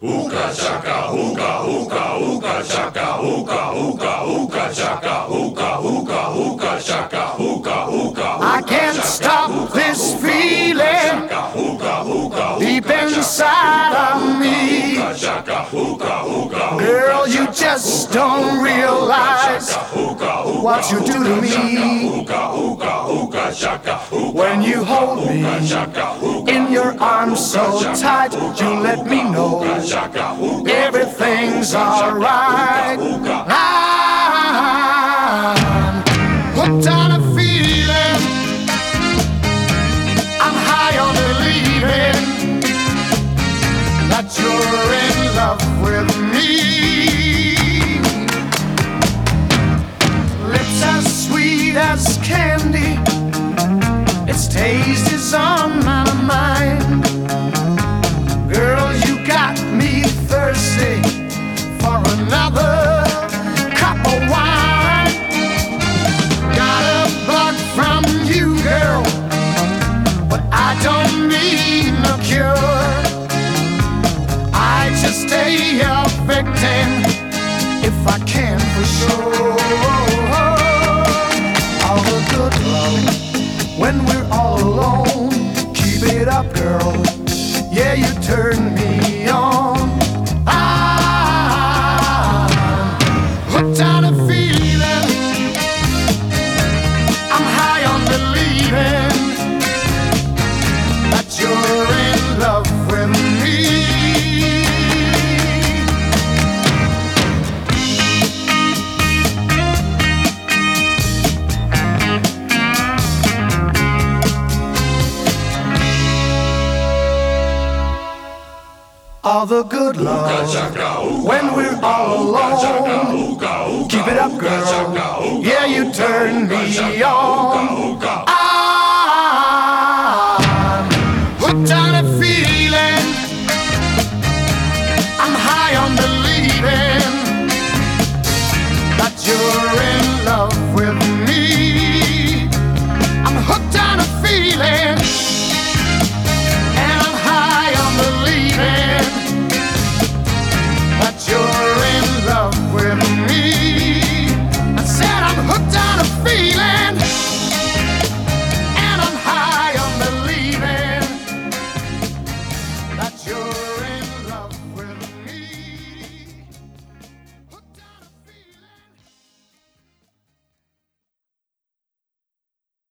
Ooka chaka, ooka, ooka, ooka chaka, ooka, ooka, ooka chaka, ooka, ooka, ooka chaka, ooka, ooka. I can't stop this feeling deep inside of me. Girl, you just don't realize what you do to me. When you hold me in your arms so tight, you let me know everything's alright. I'm hooked on a feeling, I'm high on believing that you're in love with me. Lips as sweet as candy, its taste is on my mind. Girl, you got me thirsty for another cup of wine. Got a bug from you, girl, but I don't need no cure. I just stay a victim if I can for sure. All the good love when we're all alone. Keep it up, girl. Yeah, you turn me on. I'm hooked on a feeling, I'm high on believing that you're in love with me. All the good love when we're all alone. Keep it up, girl. Yeah, you turn me on. I'm hooked on a feeling,